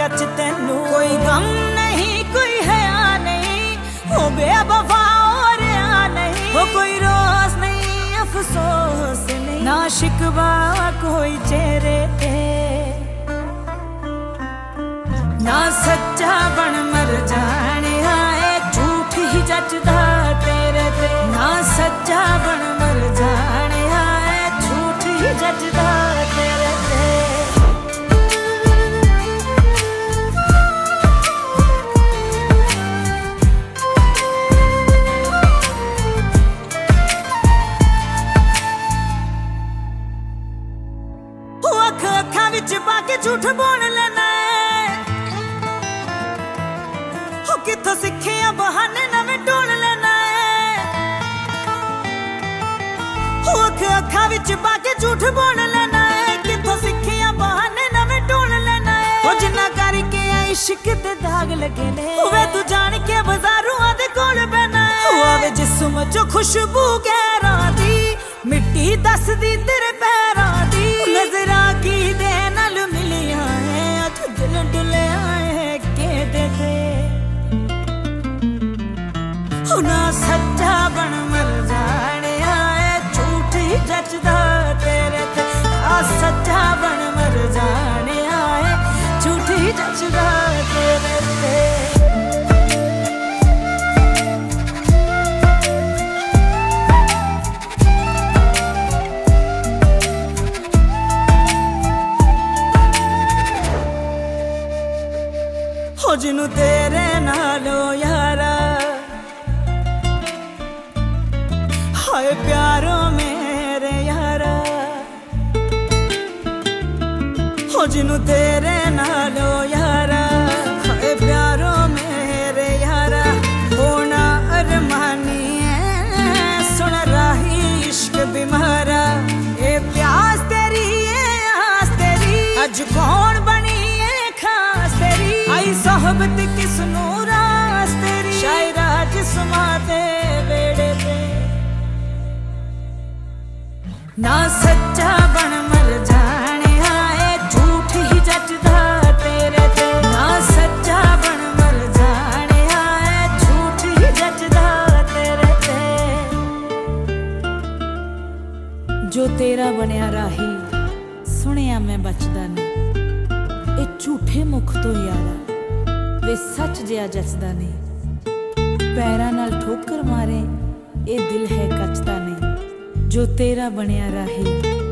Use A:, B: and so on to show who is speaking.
A: कच तेनू कोई गम नहीं, कोई हया नहीं, हो बेवफा और या नहीं, हो कोई रोज नहीं, अफसोस नहीं, ना शिकवा कोई चेहरे पे, ना सच्चा बन मर जाने आए झूठ ही जचदा तेरे ते, ना सच्चा बन मर जाने आए झूठ ही जचदा तेरे ते। अखा विच पाके झूठ बोल लेना है, किथों सीखे बहाने नवे ढूंढ लेना है, अखा विच पाके झूठ बोल लेना है, किथों सीखे बहाने नवे ढूंढ लेना है, जिन्ना करके इश्क दे दाग लगे ने, वे तू जान के बाजारू आदे कोल बहना है, आवे जिस्म चो खुशबू गैरां दी, मिट्टी दसदी तेरे पैरां दी, नजरा की दे नाल मिलियां है, अज दिल डुलिया है के दे ना सच्चा बन मर जाने आए झूठ ही जचदा तेरे ते, आ सच्चा बन मर जाने आए झूठ ही जचदा तेरे ते। हो जिन्नू तेरे नालो यारा हाय प्यारो मेरे यारा, हो जिन्नू तेरे नालो यारा हाय प्यारो मेरे यारा, होना अरमानी है सुन राही इश्क बीमारा, ए प्यास तेरी है आस तेरी, अज कौन बनी है खास तेरी, आई सोहबत किसनू रास तेरी, शायरा जिस्मा दे वेड़े पे, ना सच्चा बन मर जाने आए झूठ ही जचदा तेरे ते, ना सच्चा बन मर जाने आए झूठ ही जचदा तेरे ते। जो तेरा बनिया राही सुनिया मैं बचदा नहीं, ए झूठे मुख तो यारा वे सच जिया जचदा नहीं, पैरां नाल ठोकर मारे ए दिल है कचदा नहीं, जो तेरा बनिया राही